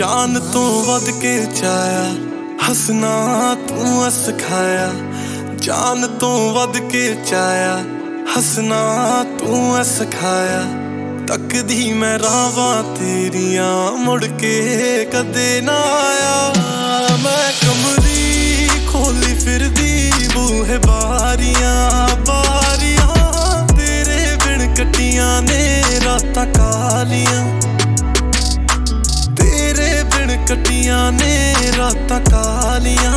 जान तो वध के चाया हसना तू सिखाया जान तो वध के चाया हसना तू सिखाया तकदी मैं रावां तेरियां मुड़ के कदे ना आया मैं कमरी खोली फिरदी बूहे बारियां बारियां तेरे बिन कट्टियां ने रातां कालियां तेरे बिन कट्टियां ने रातां कालियां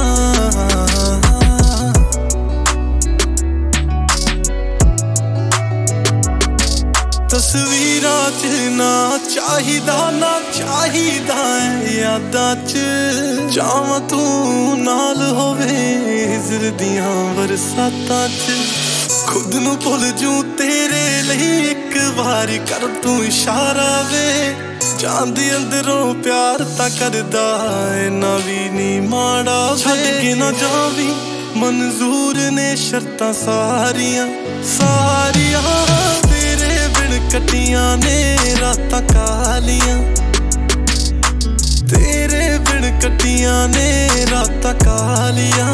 तस्वीरां च ना चाहिदा यादां च जावां तू नाल होवे हिजर दियां बरसातां च खुद नू भुल जूं तेरे लई इक वारी कर तू इशारा वे जान दे अंदरों प्यार तां करदा इन्ना वी नी माड़ा छड्ड के ना जावी मंजूर ने शर्तां सारियां सारियां कट्टियां ने रातां कालियां तेरे बिन कट्टियां ने रातां कालियां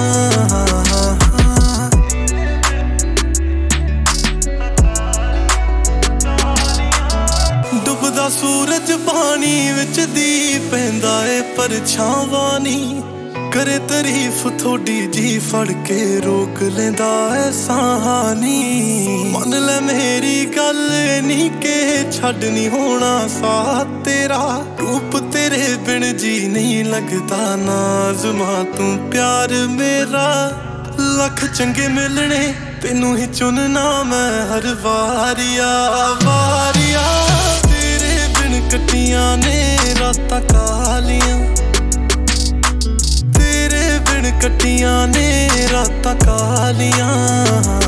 डुबदा सूरज पानी विच दी पैंदा ए परछावां नी करे तारीफ थोड़ी जी फड़ के रोक लेंदा है सानी मन ले मेरी गल नी के छड़ नी होना साथ तेरा रूप तेरे बिन जी नहीं लगदा नाज़मा तू प्यार मेरा लख चंगे मिलने तेनू ही चुनना मैं हर वारिया वारिया तेरे बिन कट्टियां ने रातां कालियां कट्टियां ने रातां कालियां।